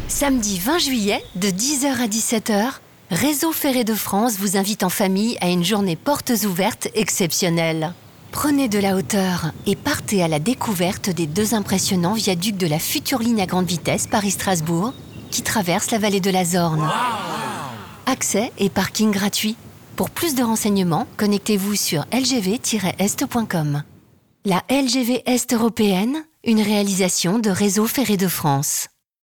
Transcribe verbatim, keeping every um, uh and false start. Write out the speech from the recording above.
Samedi vingt juillet, de dix heures à dix-sept heures, Réseau Ferré de France vous invite en famille à une journée portes ouvertes exceptionnelle. Prenez de la hauteur et partez à la découverte des deux impressionnants viaducs de la future ligne à grande vitesse Paris-Strasbourg qui traverse la vallée de la Zorne. Wow. Accès et parking gratuits. Pour plus de renseignements, connectez-vous sur l g v tiret est point com. La L G V Est européenne, une réalisation de Réseau Ferré de France.